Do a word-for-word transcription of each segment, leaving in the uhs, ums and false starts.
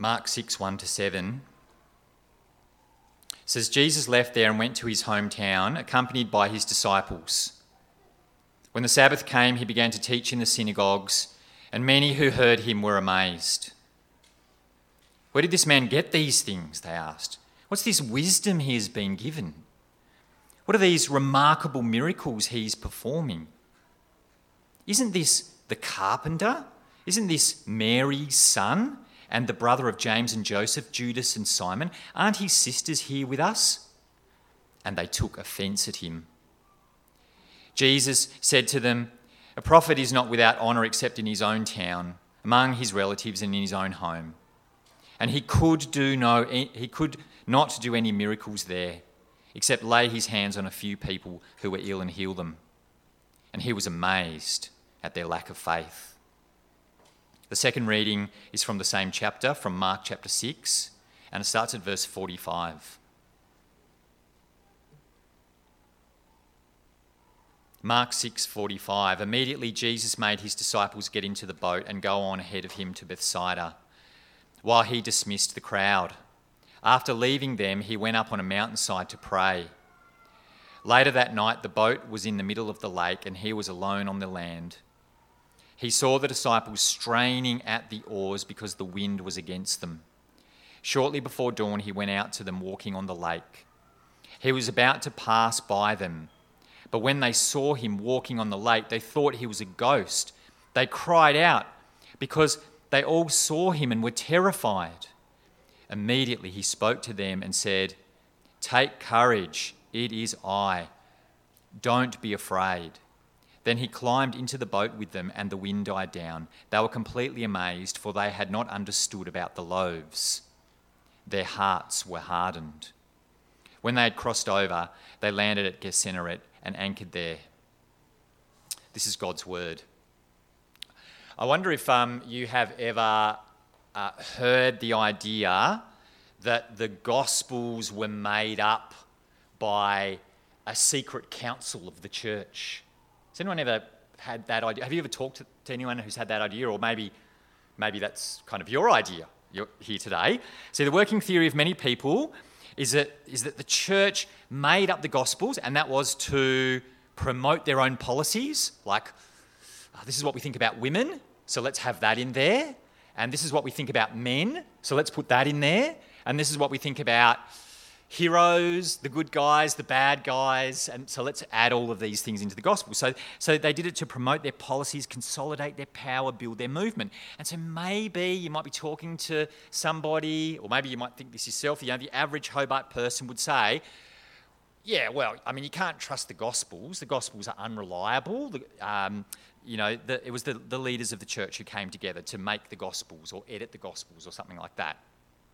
Mark six, one to seven says, Jesus left there and went to his hometown, accompanied by his disciples. When the Sabbath came, he began to teach in the synagogues, and many who heard him were amazed. Where did this man get these things, they asked. What's this wisdom he has been given? What are these remarkable miracles he's performing? Isn't this the carpenter? Isn't this Mary's son and the brother of James and Joseph, Judas and Simon? Aren't his sisters here with us? And they took offence at him. Jesus said to them, a prophet is not without honour except in his own town, among his relatives and in his own home. And he could do no, he could not do any miracles there, except lay his hands on a few people who were ill and heal them. And he was amazed at their lack of faith. The second reading is from the same chapter, from Mark chapter six, and it starts at verse forty-five. Mark six forty-five. Immediately Jesus made his disciples get into the boat and go on ahead of him to Bethsaida, while he dismissed the crowd. After leaving them, he went up on a mountainside to pray. Later that night, the boat was in the middle of the lake and he was alone on the land. He saw the disciples straining at the oars because the wind was against them. Shortly before dawn, he went out to them walking on the lake. He was about to pass by them, but when they saw him walking on the lake, they thought he was a ghost. They cried out because they all saw him and were terrified. Immediately he spoke to them and said, "Take courage, it is I. Don't be afraid." Then he climbed into the boat with them and the wind died down. They were completely amazed, for they had not understood about the loaves. Their hearts were hardened. When they had crossed over, they landed at Gennesaret and anchored there. This is God's word. I wonder if um, you have ever uh, heard the idea that the Gospels were made up by a secret council of the church. Has anyone ever had that idea? Have you ever talked to, to anyone who's had that idea? Or maybe, maybe that's kind of your idea you're here today. See, the working theory of many people is that, is that the church made up the Gospels, and that was to promote their own policies, like, oh, this is what we think about women, so let's have that in there. And this is what we think about men, so let's put that in there. And this is what we think about heroes, the good guys, the bad guys, and so let's add all of these things into the gospel. So, so they did it to promote their policies, consolidate their power, build their movement. And so maybe you might be talking to somebody, or maybe you might think this yourself, you know, the average Hobart person would say, yeah, well, I mean, you can't trust the Gospels. The Gospels are unreliable. The, um, you know, the, it was the, the leaders of the church who came together to make the Gospels or edit the Gospels or something like that.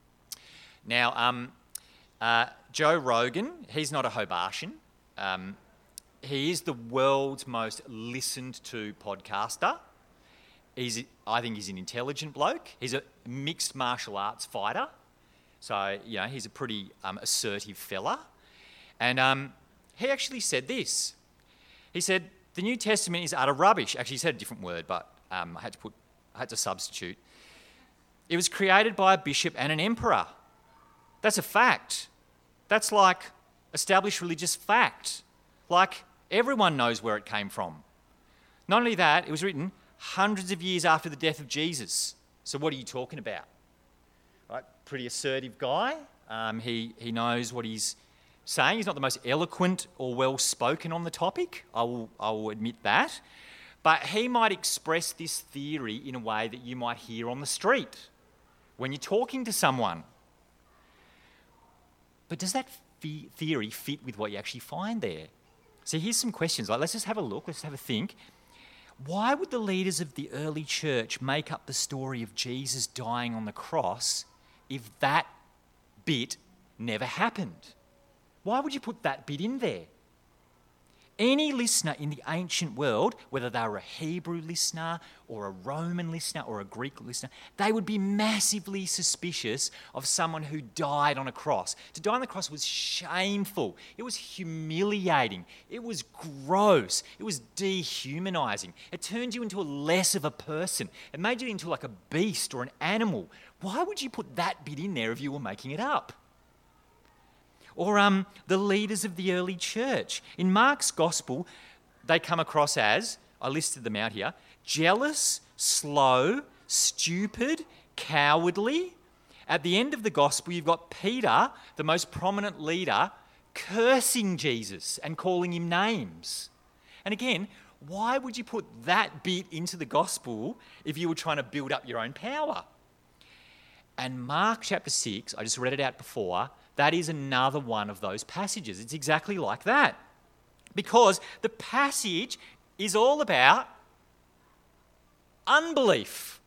Now, um, uh, Joe Rogan, he's not a Hobartian. Um, he is the world's most listened to podcaster. He's, I think he's an intelligent bloke. He's a mixed martial arts fighter. So, you know, he's a pretty um, assertive fella. And um, he actually said this. He said, the New Testament is utter rubbish. Actually, he said a different word, but um, I had to put, I had to substitute. It was created by a bishop and an emperor. That's a fact. That's like established religious fact. Like everyone knows where it came from. Not only that, it was written hundreds of years after the death of Jesus. So what are you talking about? Right, pretty assertive guy. Um, he he knows what he's saying. He's not the most eloquent or well-spoken on the topic. I will I will admit that. But he might express this theory in a way that you might hear on the street when you're talking to someone. But does that fe- theory fit with what you actually find there? So here's some questions. Like, let's just have a look. Let's have a think. Why would the leaders of the early church make up the story of Jesus dying on the cross if that bit never happened? Why would you put that bit in there? any listener in the ancient world, whether they were a Hebrew listener or a Roman listener or a Greek listener, they would be massively suspicious of someone who died on a cross. To die on the cross was shameful. It was humiliating. It was gross. It was dehumanizing. It turned you into a less of a person. It made you into like a beast or an animal. Why would you put that bit in there if you were making it up? Or um, the leaders of the early church. In Mark's gospel, they come across as, I listed them out here, jealous, slow, stupid, cowardly. At the end of the gospel, you've got Peter, the most prominent leader, cursing Jesus and calling him names. And again, why would you put that bit into the gospel if you were trying to build up your own power? And Mark chapter six, I just read it out before, that is another one of those passages. It's exactly like that. Because the passage is all about unbelief.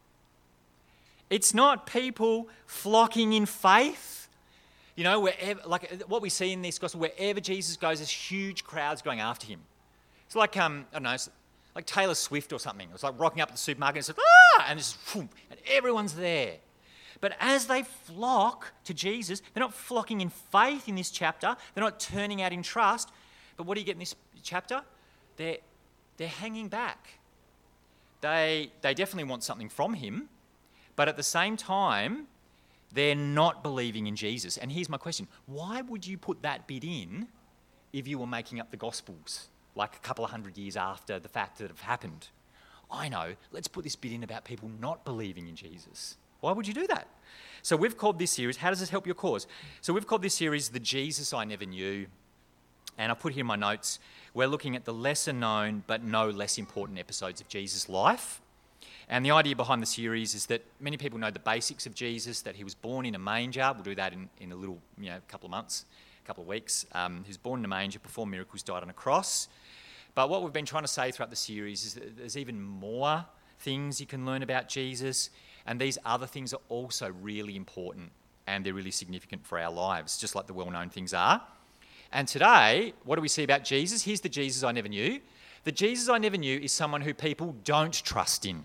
It's not people flocking in faith. You know, wherever, like what we see in this gospel, wherever Jesus goes, there's huge crowds going after him. It's like, um, I don't know, it's like Taylor Swift or something. It's like rocking up at the supermarket and it's like, ah! And, it's, and everyone's there. But as they flock to Jesus, they're not flocking in faith in this chapter. They're not turning out in trust. But what do you get in this chapter? They're, they're hanging back. They, they definitely want something from him. But at the same time, they're not believing in Jesus. And here's my question. Why would you put that bit in if you were making up the Gospels, like a couple of hundred years after the fact that have happened? I know, let's put this bit in about people not believing in Jesus. Why would you do that? So we've called this series, how does this help your cause? So we've called this series The Jesus I Never Knew. And I put here in my notes, we're looking at the lesser known but no less important episodes of Jesus' life. And the idea behind the series is that many people know the basics of Jesus, that he was born in a manger. We'll do that in, in a little, you know, couple of months, a couple of weeks. Um, he was born in a manger, performed miracles, died on a cross. But what we've been trying to say throughout the series is that there's even more things you can learn about Jesus. And these other things are also really important and they're really significant for our lives, just like the well-known things are. And today, what do we see about Jesus? Here's the Jesus I never knew. The Jesus I never knew is someone who people don't trust in.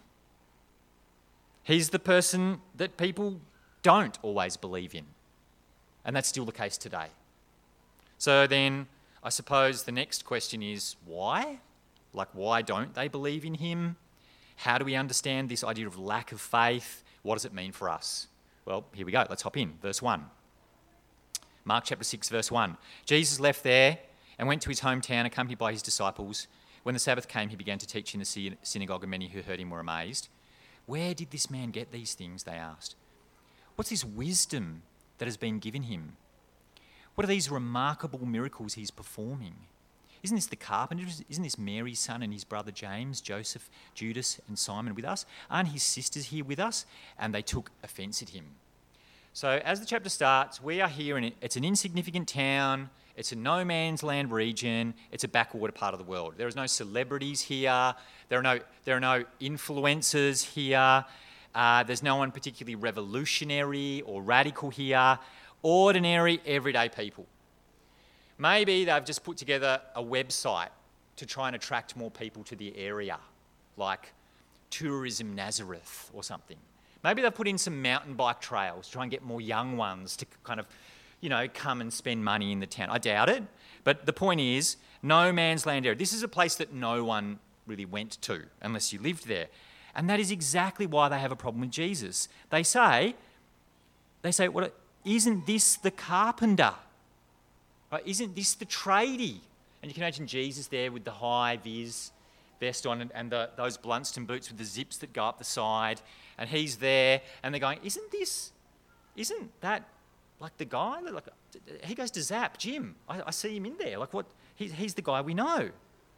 He's the person that people don't always believe in. And that's still the case today. So then, I suppose the next question is, why? Like, why don't they believe in him? How do we understand this idea of lack of faith? What does it mean for us? Well, here we go. Let's hop in. Verse one. Mark chapter six, verse one. Jesus left there and went to his hometown accompanied by his disciples. When the Sabbath came, he began to teach in the synagogue, and many who heard him were amazed. Where did this man get these things? They asked. What's this wisdom that has been given him? What are these remarkable miracles he's performing? Isn't this the carpenter? Isn't this Mary's son and his brother James, Joseph, Judas and Simon with us? Aren't his sisters here with us? And they took offence at him. So as the chapter starts, we are here, and it's an insignificant town. It's a no man's land region. It's a backwater part of the world. There is no celebrities here. There are no, there are no influencers here. Uh, there's no one particularly revolutionary or radical here. Ordinary, everyday people. Maybe they've just put together a website to try and attract more people to the area, like Tourism Nazareth or something. Maybe they've put in some mountain bike trails to try and get more young ones to kind of, you know, come and spend money in the town. I doubt it. But the point is, no man's land area. This is a place that no one really went to unless you lived there. And that is exactly why they have a problem with Jesus. They say, they say, well, isn't this the carpenter? Right, isn't this the tradie? And you can imagine Jesus there with the high-vis vest on and, and the, those Blunston boots with the zips that go up the side. And he's there, and they're going, isn't this, isn't that like the guy? Like, he goes to Zap, Jim. I, I see him in there. Like what? He, he's the guy we know.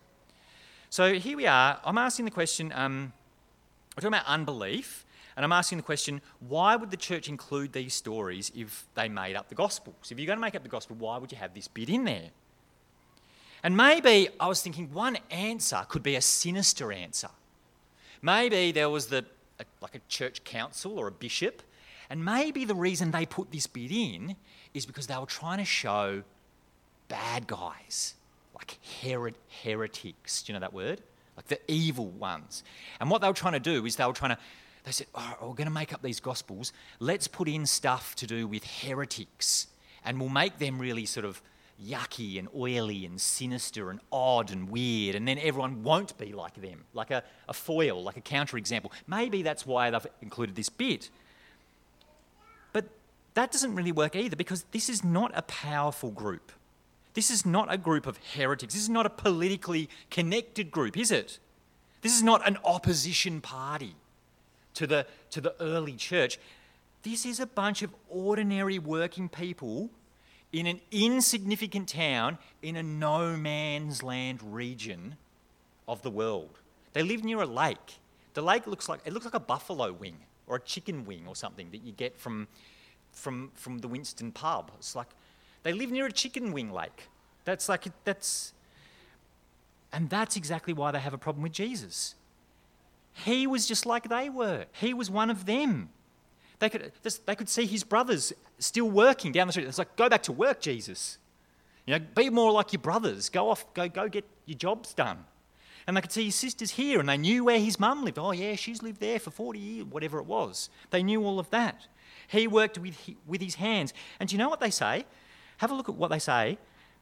So here we are. I'm asking the question, um, we're talking about unbelief. And I'm asking the question, why would the church include these stories if they made up the Gospels? If you're going to make up the Gospel, why would you have this bit in there? And maybe, I was thinking, one answer could be a sinister answer. Maybe there was the a, like a church council or a bishop, and maybe the reason they put this bit in is because they were trying to show bad guys, like heret- heretics. Do you know that word? Like the evil ones. And what they were trying to do is they were trying to, they said, oh, we're going to make up these gospels. Let's put in stuff to do with heretics. And we'll make them really sort of yucky and oily and sinister and odd and weird. And then everyone won't be like them, like a, a foil, like a counterexample. Maybe that's why they've included this bit. But that doesn't really work either, because this is not a powerful group. This is not a group of heretics. This is not a politically connected group, is it? This is not an opposition party to the, to the early church. This is a bunch of ordinary working people in an insignificant town in a no man's land region of the world. They live near a lake. The lake looks like, it looks like a buffalo wing or a chicken wing or something that you get from, from, from the Winston pub. It's like, they live near a chicken wing lake. That's like, that's, and that's exactly why they have a problem with Jesus. He was just like they were. He was one of them. They could, they could see his brothers still working down the street. It's like, go back to work, Jesus. You know, be more like your brothers. Go off, go, go get your jobs done. And they could see his sisters here, and they knew where his mum lived. Oh yeah, she's lived there for forty years, whatever it was. They knew all of that. He worked with, with his hands. And do you know what they say? Have a look at what they say.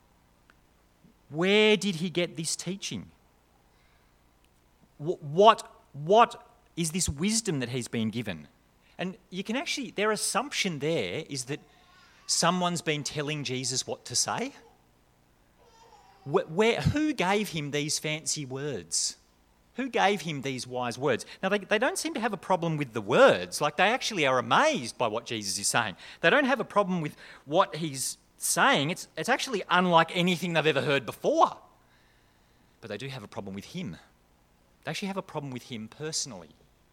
Where did he get this teaching? What, what is this wisdom that he's been given? And you can actually, their assumption there is that someone's been telling Jesus what to say. Where, where, who gave him these fancy words? Who gave him these wise words? Now, they, they don't seem to have a problem with the words. Like, they actually are amazed by what Jesus is saying. They don't have a problem with what he's saying. It's, it's actually unlike anything they've ever heard before. But they do have a problem with him. They actually have a problem with him personally.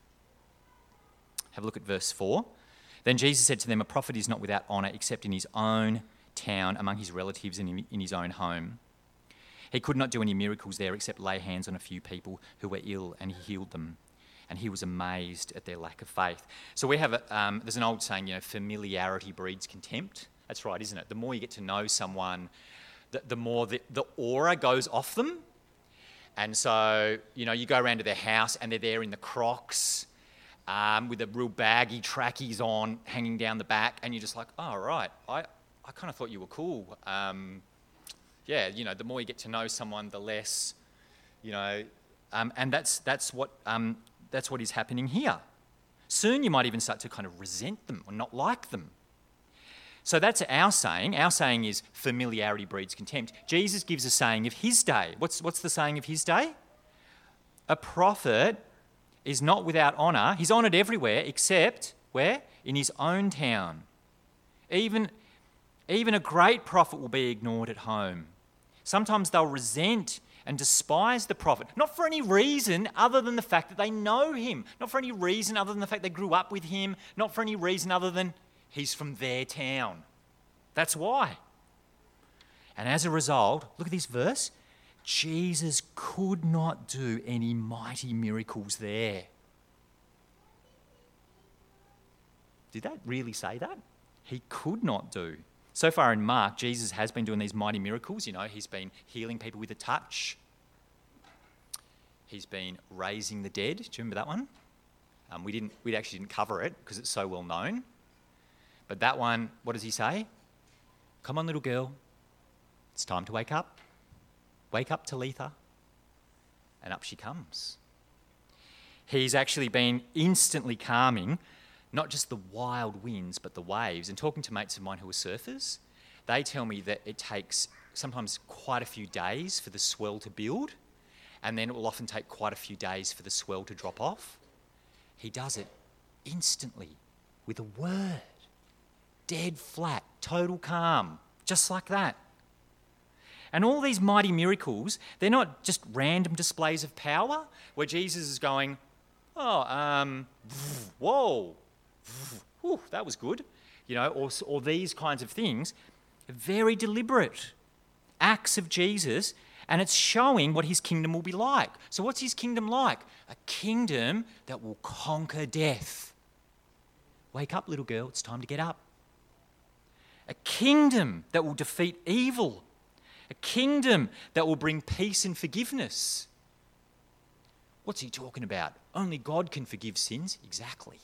Have a look at verse four. Then Jesus said to them, a prophet is not without honour except in his own town, among his relatives and in, in his own home. He could not do any miracles there except lay hands on a few people who were ill, and he healed them. And he was amazed at their lack of faith. So we have, a, um, there's an old saying, you know, familiarity breeds contempt. That's right, isn't it? The more you get to know someone, the, the more the, the aura goes off them. And so, you know, you go around to their house and they're there in the Crocs, um, with the real baggy trackies on, hanging down the back, and you're just like, oh, right, I, I kind of thought you were cool. Um, yeah, you know, the more you get to know someone, the less, you know, um, and that's that's what um, that's what is happening here. Soon you might even start to kind of resent them or not like them. So that's our saying. Our saying is familiarity breeds contempt. Jesus gives a saying of his day. What's what's the saying of his day? A prophet is not without honour. He's honoured everywhere except where? In his own town. Even, even a great prophet will be ignored at home. Sometimes they'll resent and despise the prophet, not for any reason other than the fact that they know him, not for any reason other than the fact they grew up with him, not for any reason other than he's from their town. That's why. And as a result, look at this verse. Jesus could not do any mighty miracles there. Did that really say that? He could not do. So far in Mark, Jesus has been doing these mighty miracles. You know, he's been healing people with a touch. He's been raising the dead. Do you remember that one? Um, we didn't. We actually didn't cover it because it's so well known. But that one, what does he say? Come on, little girl. It's time to wake up. Wake up, Talitha. And up she comes. He's actually been instantly calming not just the wild winds, but the waves. And talking to mates of mine who are surfers, they tell me that it takes sometimes quite a few days for the swell to build, and then it will often take quite a few days for the swell to drop off. He does it instantly with a word. Dead flat, total calm, just like that. And all these mighty miracles, they're not just random displays of power where Jesus is going, oh, um, whoa, whew, that was good, you know, or, or these kinds of things. Very deliberate acts of Jesus, and it's showing what his kingdom will be like. So what's his kingdom like? A kingdom that will conquer death. Wake up, little girl, it's time to get up. A kingdom that will defeat evil. A kingdom that will bring peace and forgiveness. What's he talking about? Only God can forgive sins? Exactly.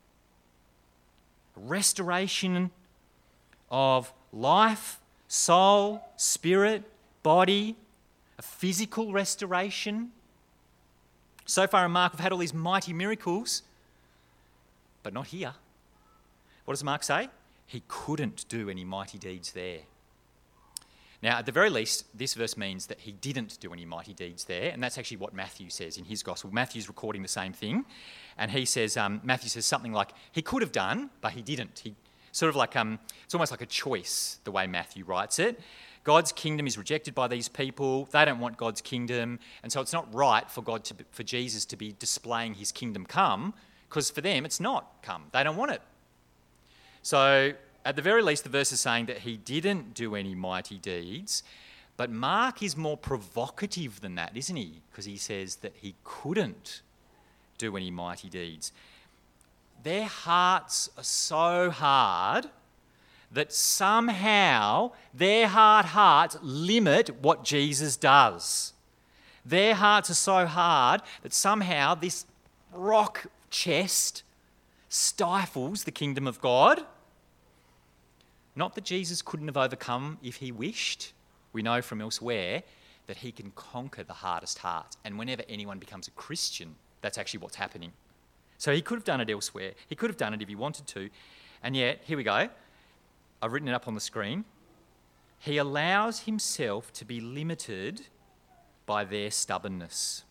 A restoration of life, soul, spirit, body, a physical restoration. So far in Mark, we've had all these mighty miracles, but not here. What does Mark say? He couldn't do any mighty deeds there. Now, at the very least, this verse means that he didn't do any mighty deeds there, and that's actually what Matthew says in his gospel. Matthew's recording the same thing, and he says, um, Matthew says something like, he could have done, but he didn't. He sort of like, um, it's almost like a choice, the way Matthew writes it. God's kingdom is rejected by these people. They don't want God's kingdom, and so it's not right for God to, for Jesus to be displaying his kingdom come, because for them it's not come. They don't want it. So, at the very least, the verse is saying that he didn't do any mighty deeds, but Mark is more provocative than that, isn't he? Because he says that he couldn't do any mighty deeds. Their hearts are so hard that somehow their hard hearts limit what Jesus does. Their hearts are so hard that somehow this rock chest stifles the kingdom of God. Not that Jesus couldn't have overcome if he wished. We know from elsewhere that he can conquer the hardest hearts. And whenever anyone becomes a Christian, that's actually what's happening. So he could have done it elsewhere. He could have done it if he wanted to. And yet, here we go. I've written it up on the screen. He allows himself to be limited by their stubbornness,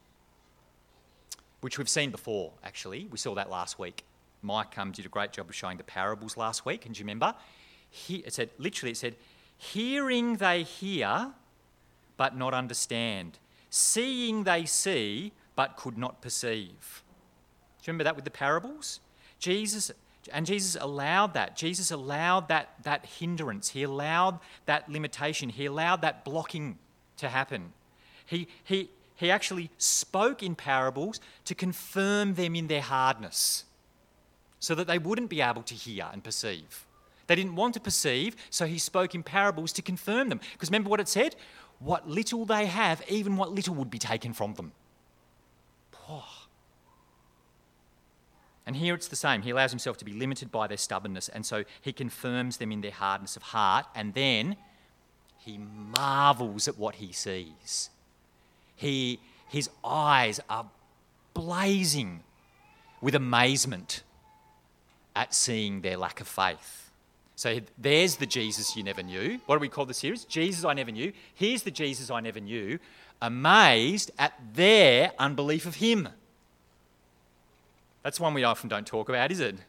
which we've seen before, actually. We saw that last week. Mike um, did a great job of showing the parables last week. And do you remember? He, it said, literally, it said, hearing they hear, but not understand. Seeing they see, but could not perceive. Do you remember that with the parables? Jesus, and Jesus allowed that. Jesus allowed that, that hindrance. He allowed that limitation. He allowed that blocking to happen. He, he, he actually spoke in parables to confirm them in their hardness, so that they wouldn't be able to hear and perceive. They didn't want to perceive, so he spoke in parables to confirm them. Because remember what it said? What little they have, even what little would be taken from them. Oh. And here it's the same. He allows himself to be limited by their stubbornness, and so he confirms them in their hardness of heart, and then he marvels at what he sees. He, his eyes are blazing with amazement at seeing their lack of faith. So there's the Jesus you never knew. What do we call the series? Jesus I never knew. Here's the Jesus I never knew, amazed at their unbelief of him. That's one we often don't talk about, is it?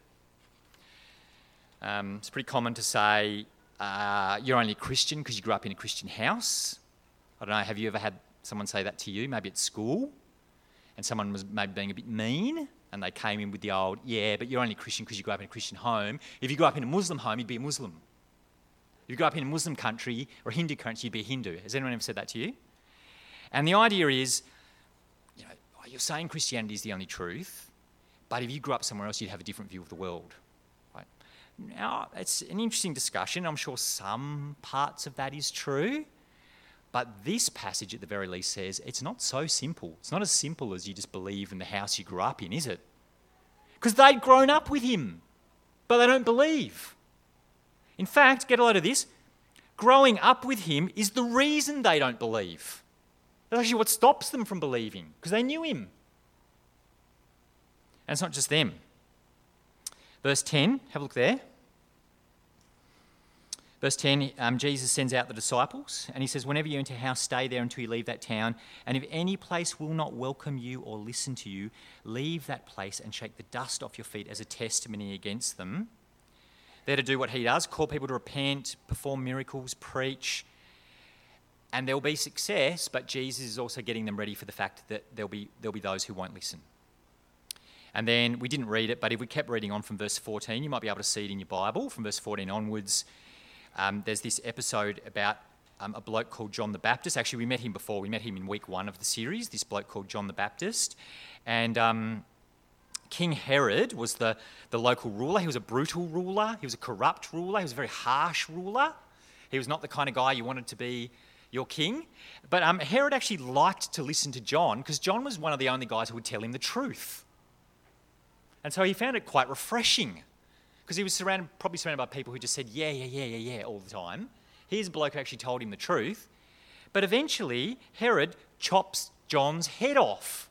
Um, it's pretty common to say uh, you're only a Christian because you grew up in a Christian house. I don't know, have you ever had someone say that to you, maybe at school, and someone was maybe being a bit mean? And they came in with the old, yeah, but you're only Christian because you grew up in a Christian home. If you grew up in a Muslim home, you'd be a Muslim. If you grew up in a Muslim country or a Hindu country, you'd be a Hindu. Has anyone ever said that to you? And the idea is, you know, you're saying Christianity is the only truth, but if you grew up somewhere else, you'd have a different view of the world. Right? Now, it's an interesting discussion. I'm sure some parts of that is true. But this passage at the very least says it's not so simple. It's not as simple as you just believe in the house you grew up in, is it? Because they'd grown up with him, but they don't believe. In fact, get a load of this, growing up with him is the reason they don't believe. That's actually what stops them from believing, because they knew him. And it's not just them. Verse ten, have a look there. Verse ten, um, Jesus sends out the disciples, and he says, whenever you enter a house, stay there until you leave that town. And if any place will not welcome you or listen to you, leave that place and shake the dust off your feet as a testimony against them. They're to do what he does, call people to repent, perform miracles, preach. And there'll be success, but Jesus is also getting them ready for the fact that there'll be, there'll be those who won't listen. And then, we didn't read it, but if we kept reading on from verse fourteen, you might be able to see it in your Bible, from verse fourteen onwards. Um, there's this episode about um, a bloke called John the Baptist. Actually, we met him before. We met him in week one of the series, this bloke called John the Baptist. And um, King Herod was the, the local ruler. He was a brutal ruler. He was a corrupt ruler. He was a very harsh ruler. He was not the kind of guy you wanted to be your king. But um, Herod actually liked to listen to John because John was one of the only guys who would tell him the truth. And so he found it quite refreshing because he was surrounded, probably surrounded by people who just said, yeah, yeah, yeah, yeah, yeah, all the time. Here's a bloke who actually told him the truth. But eventually, Herod chops John's head off.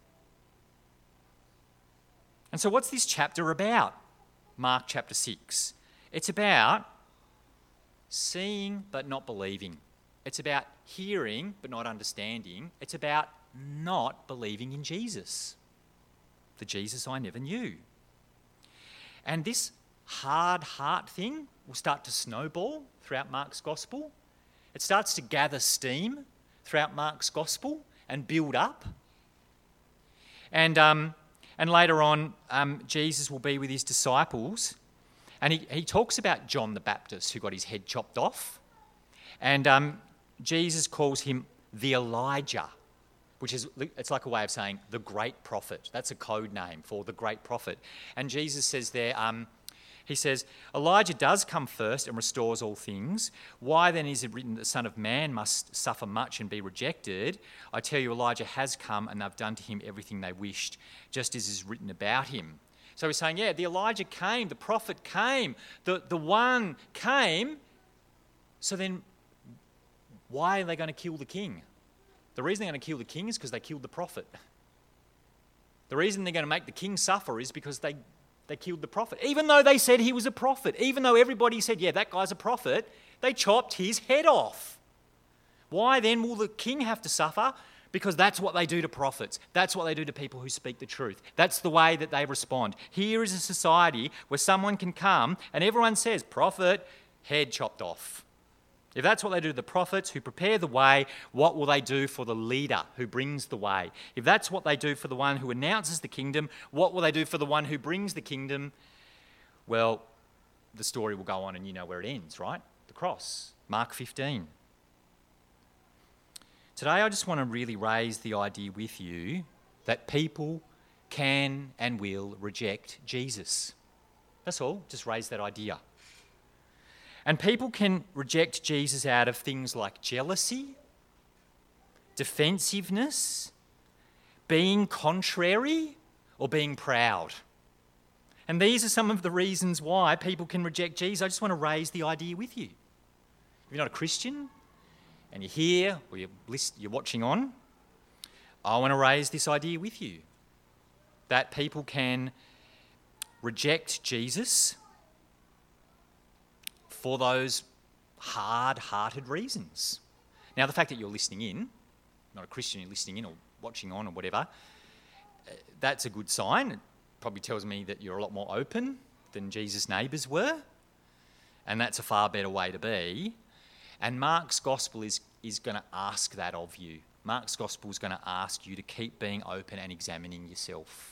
And so what's this chapter about? Mark chapter six. It's about seeing but not believing. It's about hearing but not understanding. It's about not believing in Jesus, the Jesus I never knew. And this hard heart thing will start to snowball throughout Mark's gospel. It starts to gather steam throughout Mark's gospel and build up. And um, and later on, um, Jesus will be with his disciples, and he, he talks about John the Baptist who got his head chopped off. And um, Jesus calls him the Elijah, which is, it's like a way of saying the great prophet. That's a code name for the great prophet. And Jesus says there, um, he says, Elijah does come first and restores all things. Why then is it written that the Son of Man must suffer much and be rejected? I tell you, Elijah has come and they've done to him everything they wished, just as is written about him. So he's saying, yeah, the Elijah came, the prophet came, the, the one came. So then why are they going to kill the king? The reason they're going to kill the king is because they killed the prophet. The reason they're going to make the king suffer is because they, they killed the prophet. Even though they said he was a prophet, even though everybody said, yeah, that guy's a prophet, they chopped his head off. Why then will the king have to suffer? Because that's what they do to prophets. That's what they do to people who speak the truth. That's the way that they respond. Here is a society where someone can come and everyone says, prophet, head chopped off. If that's what they do to the prophets who prepare the way, what will they do for the leader who brings the way? If that's what they do for the one who announces the kingdom, what will they do for the one who brings the kingdom? Well, the story will go on and you know where it ends, right? The cross, Mark fifteen. Today I just want to really raise the idea with you that people can and will reject Jesus. That's all, just raise that idea. And people can reject Jesus out of things like jealousy, defensiveness, being contrary, or being proud. And these are some of the reasons why people can reject Jesus. I just want to raise the idea with you. If you're not a Christian and you're here or you're, list, you're watching on, I want to raise this idea with you that people can reject Jesus for those hard-hearted reasons. Now, the fact that you're listening in, not a Christian, you're listening in or watching on or whatever, that's a good sign. It probably tells me that you're a lot more open than Jesus' neighbours were, and that's a far better way to be. And Mark's gospel is, is going to ask that of you. Mark's gospel is going to ask you to keep being open and examining yourself.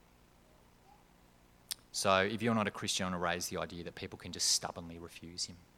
So if you're not a Christian, I want to raise the idea that people can just stubbornly refuse him.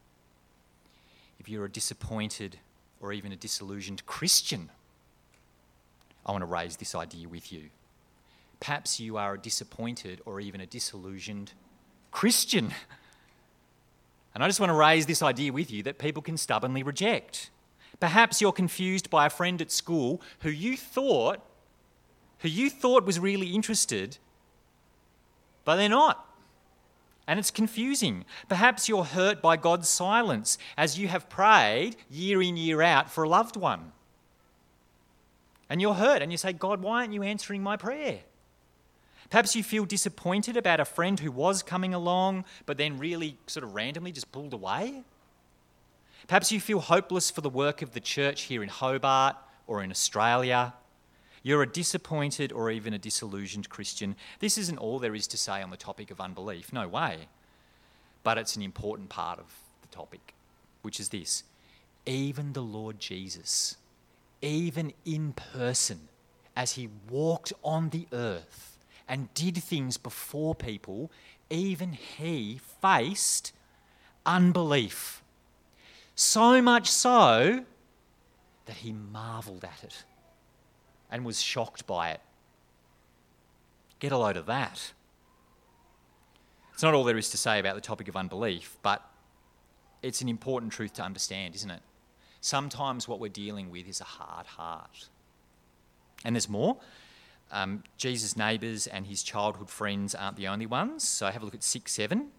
If you're a disappointed or even a disillusioned Christian, I want to raise this idea with you. Perhaps you are a disappointed or even a disillusioned Christian. And I just want to raise this idea with you that people can stubbornly reject. Perhaps you're confused by a friend at school who you thought, who you thought was really interested, but they're not. And it's confusing. Perhaps you're hurt by God's silence as you have prayed year in, year out for a loved one. And you're hurt and you say, God, why aren't you answering my prayer? Perhaps you feel disappointed about a friend who was coming along, but then really sort of randomly just pulled away. Perhaps you feel hopeless for the work of the church here in Hobart or in Australia. You're a disappointed or even a disillusioned Christian. This isn't all there is to say on the topic of unbelief. No way. But it's an important part of the topic, which is this. Even the Lord Jesus, even in person, as he walked on the earth and did things before people, even he faced unbelief. So much so that he marvelled at it and was shocked by it. Get a load of that. It's not all there is to say about the topic of unbelief, but it's an important truth to understand, isn't it? Sometimes what we're dealing with is a hard heart. And there's more. Um, Jesus' neighbours and his childhood friends aren't the only ones. So have a look at six seven.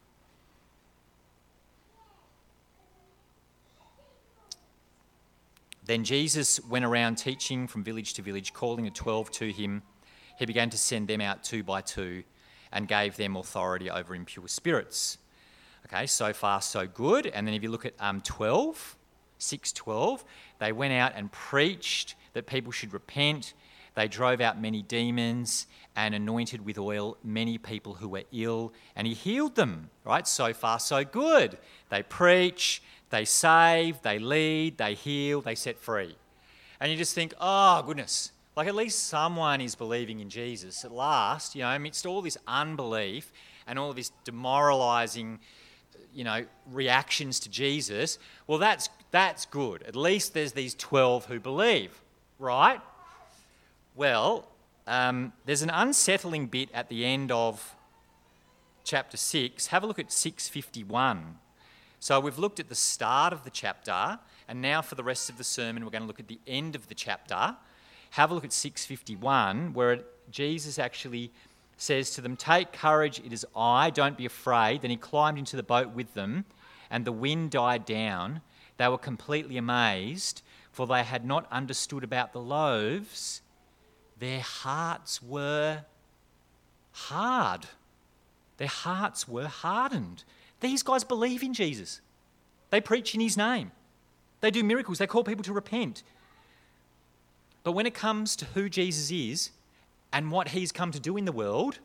Then Jesus went around teaching from village to village, calling the twelve to him. He began to send them out two by two and gave them authority over impure spirits. Okay, so far so good. And then if you look at um, twelve, six twelve, they went out and preached that people should repent. They drove out many demons and anointed with oil many people who were ill, and he healed them. Right, so far so good. They preach, they save, they lead, they heal, they set free. And you just think, oh goodness, like at least someone is believing in Jesus at last, you know, amidst all this unbelief and all this demoralising, you know, reactions to Jesus. Well, that's that's good. At least there's these twelve who believe, right? Well, um, there's an unsettling bit at the end of chapter six. Have a look at six fifty-one. So we've looked at the start of the chapter, and now for the rest of the sermon, we're going to look at the end of the chapter. Have a look at six fifty-one, where Jesus actually says to them, "Take courage, it is I, don't be afraid." Then he climbed into the boat with them, and the wind died down. They were completely amazed, for they had not understood about the loaves. Their hearts were hard. Their hearts were hardened. These guys believe in Jesus. They preach in his name. They do miracles. They call people to repent. But when it comes to who Jesus is and what he's come to do in the world,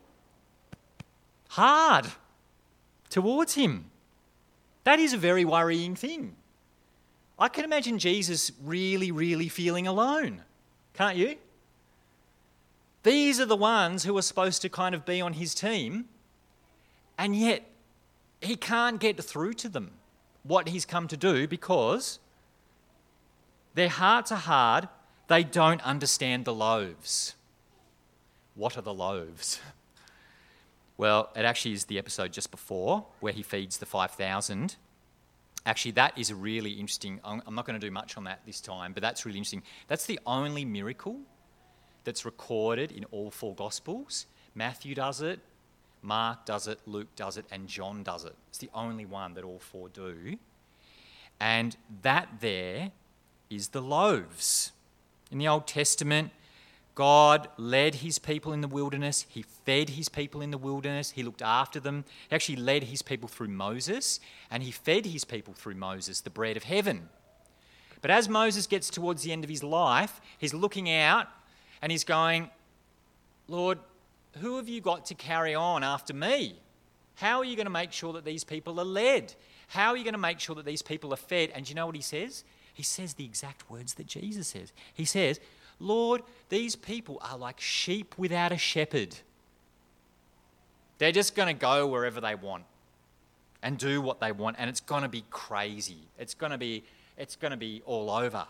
hard towards him. That is a very worrying thing. I can imagine Jesus really, really feeling alone. Can't you? These are the ones who are supposed to kind of be on his team, and yet he can't get through to them what he's come to do because their hearts are hard. They don't understand the loaves. What are the loaves? Well, it actually is the episode just before where he feeds the five thousand. Actually, that is a really interesting, I'm not going to do much on that this time, but that's really interesting. That's the only miracle that's recorded in all four Gospels. Matthew does it, Mark does it, Luke does it, and John does it. It's the only one that all four do. And that there is the loaves. In the Old Testament, God led his people in the wilderness. He fed his people in the wilderness. He looked after them. He actually led his people through Moses, and he fed his people through Moses, the bread of heaven. But as Moses gets towards the end of his life, he's looking out and he's going, "Lord, who have you got to carry on after me? How are you going to make sure that these people are led? How are you going to make sure that these people are fed?" And do you know what he says? He says the exact words that Jesus says. He says, "Lord, these people are like sheep without a shepherd. They're just going to go wherever they want and do what they want, and it's going to be crazy. It's going to be, it's going to be all over."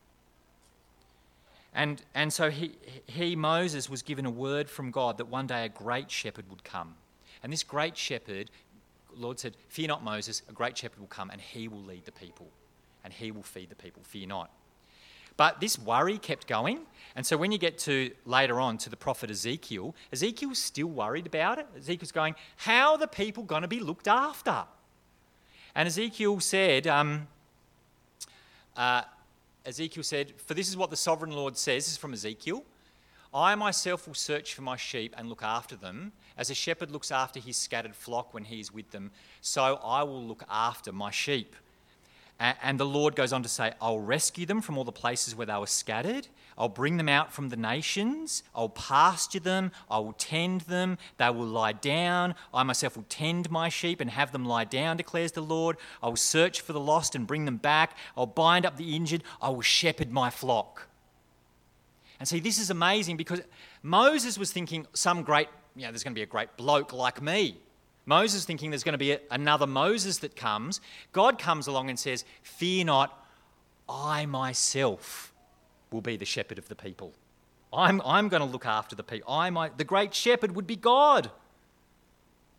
And, and so he, he, Moses, was given a word from God that one day a great shepherd would come. And this great shepherd, Lord said, "Fear not, Moses, a great shepherd will come and he will lead the people and he will feed the people. Fear not." But this worry kept going. And so when you get to later on to the prophet Ezekiel, Ezekiel's still worried about it. Ezekiel's going, how are the people going to be looked after? And Ezekiel said, um, uh, Ezekiel said, "For this is what the sovereign Lord says," this is from Ezekiel, "I myself will search for my sheep and look after them. As a shepherd looks after his scattered flock when he is with them, so I will look after my sheep." And the Lord goes on to say, "I'll rescue them from all the places where they were scattered. I'll bring them out from the nations. I'll pasture them. I will tend them. They will lie down. I myself will tend my sheep and have them lie down, declares the Lord. I will search for the lost and bring them back. I'll bind up the injured. I will shepherd my flock." And see, this is amazing because Moses was thinking some great, you know, there's going to be a great bloke like me. Moses thinking there's going to be a, another Moses that comes. God comes along and says, "Fear not, I myself will be the shepherd of the people. I'm, I'm going to look after the people. I might, the great shepherd would be God." That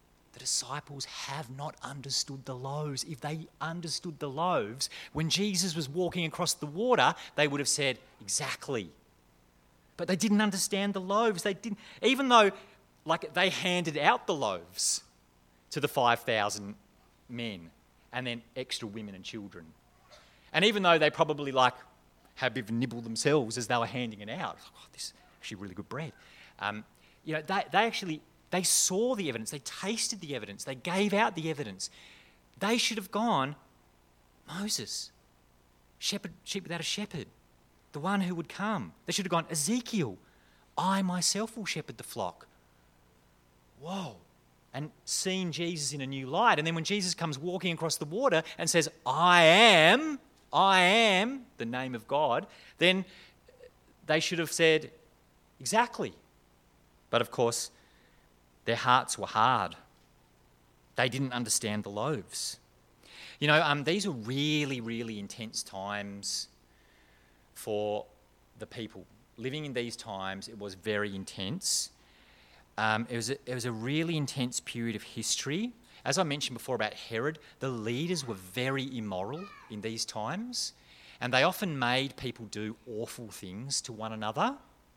disciples have not understood the loaves. If they understood the loaves, when Jesus was walking across the water, they would have said, exactly. But they didn't understand the loaves. They didn't, even though like they handed out the loaves to the five thousand men and then extra women and children. And even though they probably like had a bit of a nibble themselves as they were handing it out, oh, this is actually really good bread. Um, you know, they, they actually, they saw the evidence, they tasted the evidence, they gave out the evidence. They should have gone, Moses, shepherd, sheep without a shepherd, the one who would come. They should have gone, Ezekiel, I myself will shepherd the flock. Whoa. And seen Jesus in a new light. And then when Jesus comes walking across the water and says, I am, I am the name of God, then they should have said, exactly. But of course, their hearts were hard. They didn't understand the loaves. You know, um, these are really, really intense times for the people. Living in these times, it was very intense. Um, it was a, it was a really intense period of history. As I mentioned before about Herod, the leaders were very immoral in these times, and they often made people do awful things to one another.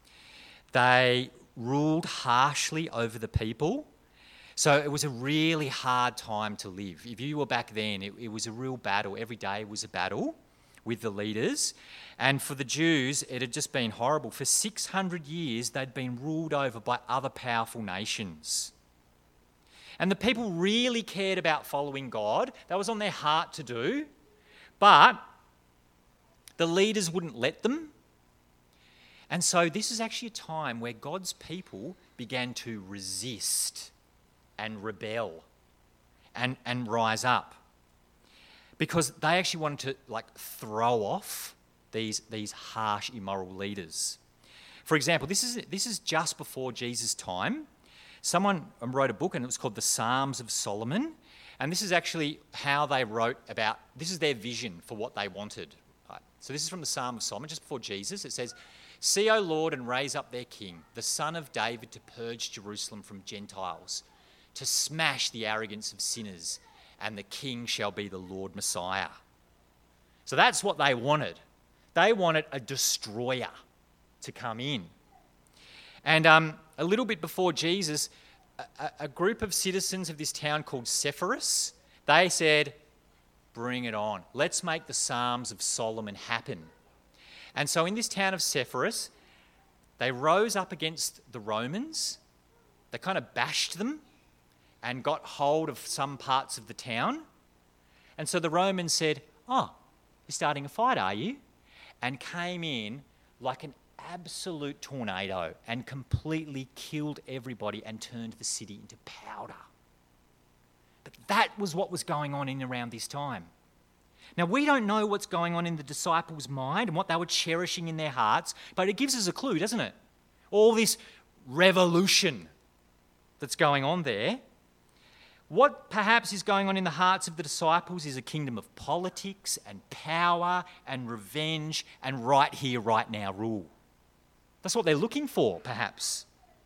They ruled harshly over the people. So it was a really hard time to live. If you were back then, it, it was a real battle. Every day was a battle with the leaders. And for the Jews, it had just been horrible. For six hundred years, they'd been ruled over by other powerful nations. And the people really cared about following God. That was on their heart to do. But the leaders wouldn't let them. And so this is actually a time where God's people began to resist and rebel and, and rise up, because they actually wanted to like throw off these, these harsh, immoral leaders. For example, this is, this is just before Jesus' time. Someone wrote a book and it was called The Psalms of Solomon. And this is actually how they wrote about, this is their vision for what they wanted. Right? So this is from the Psalm of Solomon, just before Jesus. It says, "See, O Lord, and raise up their king, the son of David, to purge Jerusalem from Gentiles, to smash the arrogance of sinners, and the king shall be the Lord Messiah." So that's what they wanted. They wanted a destroyer to come in. And um, a little bit before Jesus, a, a group of citizens of this town called Sepphoris, they said, bring it on. Let's make the Psalms of Solomon happen. And so in this town of Sepphoris, they rose up against the Romans. They kind of bashed them and got hold of some parts of the town. And so the Romans said, oh, you're starting a fight, are you? And came in like an absolute tornado and completely killed everybody and turned the city into powder. But that was what was going on in around this time. Now, we don't know what's going on in the disciples' mind and what they were cherishing in their hearts, but it gives us a clue, doesn't it? All this revolution that's going on there. What perhaps is going on in the hearts of the disciples is a kingdom of politics and power and revenge and right here, right now rule. That's what they're looking for, perhaps.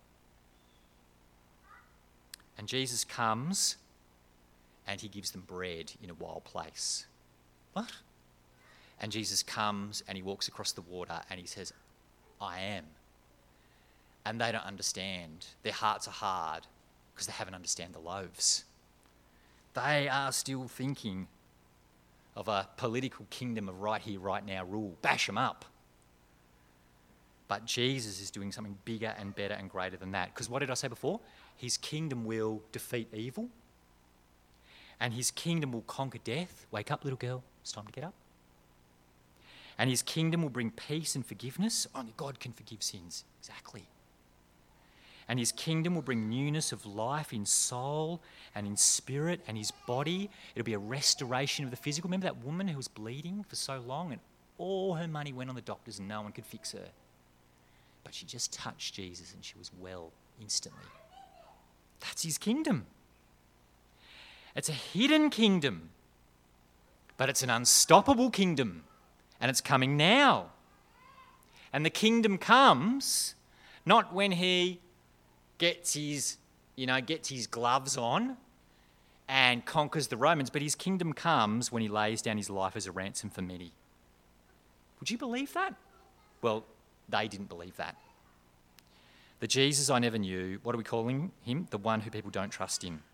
And Jesus comes and he gives them bread in a wild place. What? And Jesus comes and he walks across the water and he says, I am. And they don't understand. Their hearts are hard because they haven't understand the loaves. They are still thinking of a political kingdom of right here, right now rule. Bash them up. But Jesus is doing something bigger and better and greater than that. Because what did I say before? His kingdom will defeat evil. And his kingdom will conquer death. Wake up, little girl. It's time to get up. And his kingdom will bring peace and forgiveness. Only God can forgive sins. Exactly. And his kingdom will bring newness of life in soul and in spirit and his body. It'll be a restoration of the physical. Remember that woman who was bleeding for so long and all her money went on the doctors and no one could fix her? But she just touched Jesus and she was well instantly. That's his kingdom. It's a hidden kingdom, but it's an unstoppable kingdom, and it's coming now. And the kingdom comes not when he gets his, you know, gets his gloves on and conquers the Romans, but his kingdom comes when he lays down his life as a ransom for many. Would you believe that? Well, they didn't believe that. The Jesus I never knew, what are we calling him? The one who people don't trust in.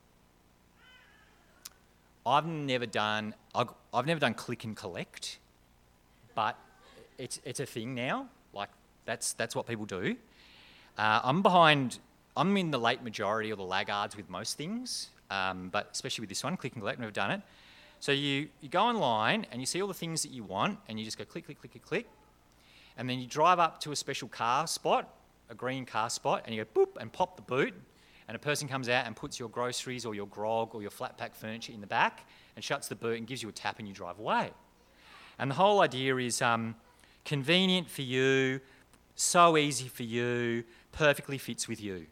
I've never done, I've never done click and collect, but it's it's a thing now. Like that's that's what people do. Uh, I'm behind. I'm in the late majority or the laggards with most things, um, but especially with this one, click and collect. I've never done it. So you you go online and you see all the things that you want, and you just go click, click, click, click, click, and then you drive up to a special car spot, a green car spot, and you go boop and pop the boot. And a person comes out and puts your groceries or your grog or your flat pack furniture in the back and shuts the boot and gives you a tap and you drive away. And the whole idea is um, convenient for you, so easy for you, perfectly fits with you.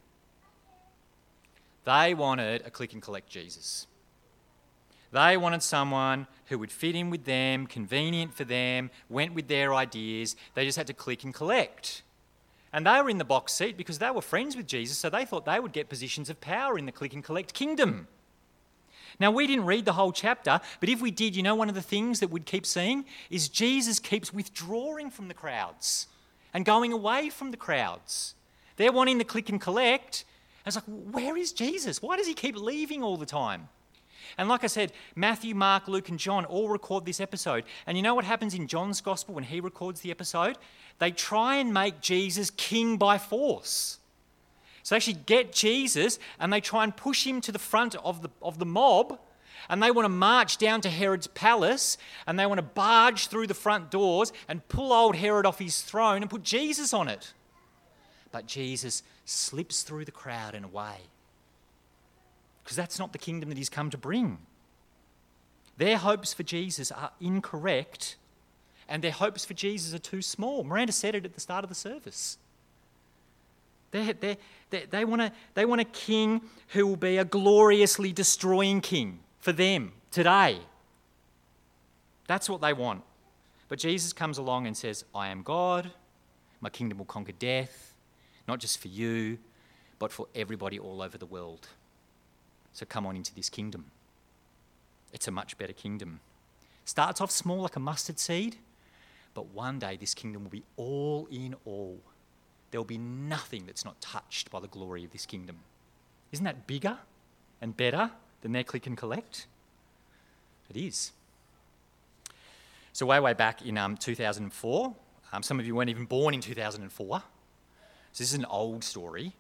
They wanted a click and collect Jesus. They wanted someone who would fit in with them, convenient for them, went with their ideas. They just had to click and collect. And they were in the box seat because they were friends with Jesus, so they thought they would get positions of power in the click and collect kingdom. Now, we didn't read the whole chapter, but if we did, you know, one of the things that we'd keep seeing is Jesus keeps withdrawing from the crowds and going away from the crowds. They're wanting the click and collect. And it's like, where is Jesus? Why does he keep leaving all the time? And like I said, Matthew, Mark, Luke and John all record this episode. And you know what happens in John's gospel when he records the episode? They try and make Jesus king by force. So they actually get Jesus and they try and push him to the front of the, of the mob, and they want to march down to Herod's palace and they want to barge through the front doors and pull old Herod off his throne and put Jesus on it. But Jesus slips through the crowd and away. Because that's not the kingdom that he's come to bring. Their hopes for Jesus are incorrect, and their hopes for Jesus are too small. Miranda said it at the start of the service. They're, they're, they're, they want a, they want a king who will be a gloriously destroying king for them today. That's what they want. But Jesus comes along and says, I am God, my kingdom will conquer death, not just for you, but for everybody all over the world. So come on into this kingdom. It's a much better kingdom. Starts off small like a mustard seed, but one day this kingdom will be all in all. There will be nothing that's not touched by the glory of this kingdom. Isn't that bigger and better than their click and collect? It is. So way, way back in um, two thousand four, um, some of you weren't even born in two thousand four, so this is an old story.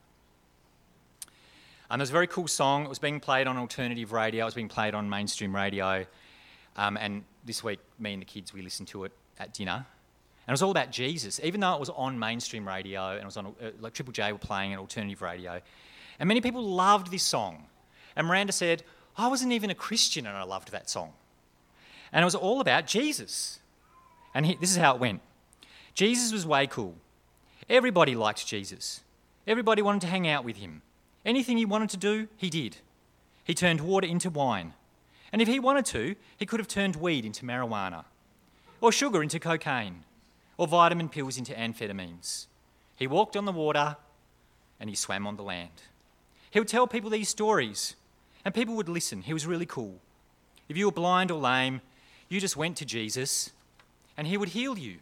And there's a very cool song. It was being played on alternative radio. It was being played on mainstream radio. Um, and this week, me and the kids, we listened to it at dinner. And it was all about Jesus, even though it was on mainstream radio and it was on, uh, like Triple J were playing an alternative radio. And many people loved this song. And Miranda said, I wasn't even a Christian and I loved that song. And it was all about Jesus. And he, this is how it went. Jesus was way cool. Everybody liked Jesus. Everybody wanted to hang out with him. Anything he wanted to do, he did. He turned water into wine. And if he wanted to, he could have turned weed into marijuana, or sugar into cocaine, or vitamin pills into amphetamines. He walked on the water and he swam on the land. He would tell people these stories and people would listen. He was really cool. If you were blind or lame, you just went to Jesus and he would heal you.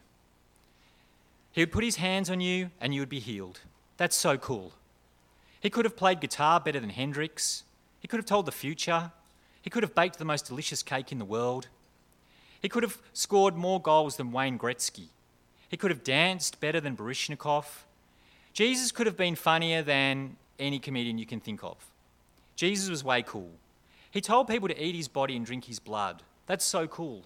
He would put his hands on you and you would be healed. That's so cool. He could have played guitar better than Hendrix. He could have told the future. He could have baked the most delicious cake in the world. He could have scored more goals than Wayne Gretzky. He could have danced better than Baryshnikov. Jesus could have been funnier than any comedian you can think of. Jesus was way cool. He told people to eat his body and drink his blood. That's so cool.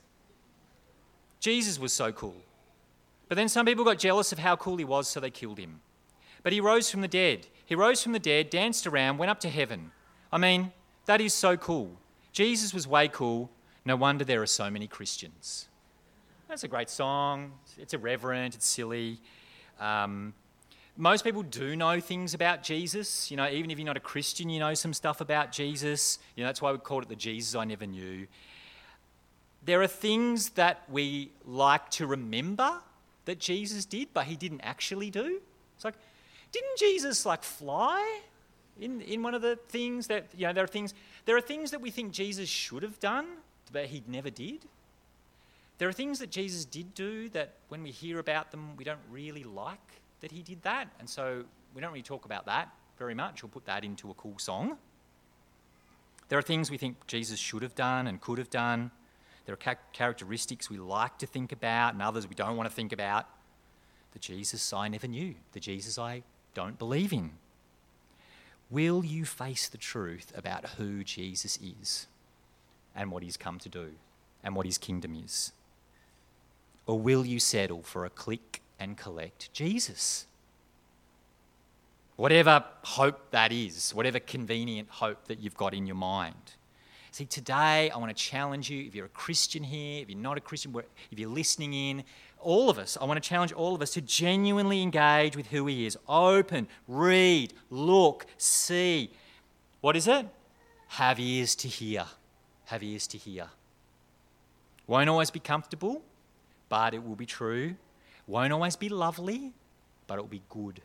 Jesus was so cool. But then some people got jealous of how cool he was, so they killed him. But he rose from the dead. He rose from the dead, danced around, went up to heaven. I mean, that is so cool. Jesus was way cool. No wonder there are so many Christians. That's a great song. It's irreverent. It's silly. Um, most people do know things about Jesus. You know, even if you're not a Christian, you know some stuff about Jesus. You know, that's why we called it the Jesus I never knew. There are things that we like to remember that Jesus did, but he didn't actually do. It's like, didn't Jesus like fly? In, in one of the things that, you know, there are things, there are things that we think Jesus should have done, but he never did. There are things that Jesus did do that when we hear about them, we don't really like that he did that. And so we don't really talk about that very much or put that into a cool song. There are things we think Jesus should have done and could have done. There are ca- characteristics we like to think about and others we don't want to think about. The Jesus I never knew, the Jesus I don't believe in. Will you face the truth about who Jesus is and what he's come to do and what his kingdom is? Or will you settle for a click and collect Jesus? Whatever hope that is, whatever convenient hope that you've got in your mind. See, today I want to challenge you, if you're a Christian here, if you're not a Christian, if you're listening in, all of us, I want to challenge all of us to genuinely engage with who he is. Open, read, look, see. What is it? Have ears to hear. Have ears to hear. Won't always be comfortable, but it will be true. Won't always be lovely, but it will be good.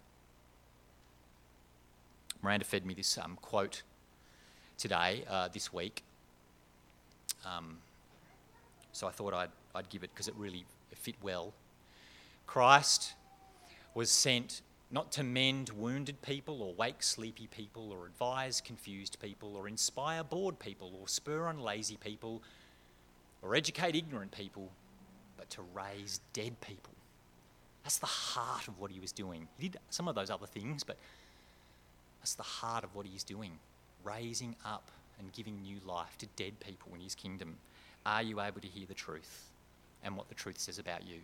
Miranda fed me this um, quote today, uh, this week. Um, so I thought I'd, I'd give it because it really fit well. Christ was sent not to mend wounded people or wake sleepy people or advise confused people or inspire bored people or spur on lazy people or educate ignorant people, but to raise dead people. That's the heart of what he was doing. He did some of those other things, but that's the heart of what he's doing, raising up and giving new life to dead people in his kingdom. Are you able to hear the truth and what the truth says about you?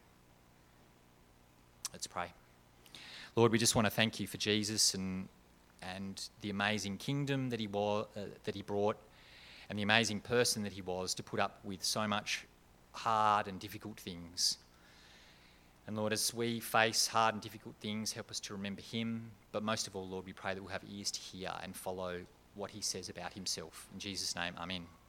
Let's pray. Lord, we just want to thank you for Jesus and and the amazing kingdom that he was, uh, that he brought, and the amazing person that he was to put up with so much hard and difficult things. And Lord, as we face hard and difficult things, help us to remember him. But most of all, Lord, we pray that we'll have ears to hear and follow what he says about himself. In Jesus' name, amen.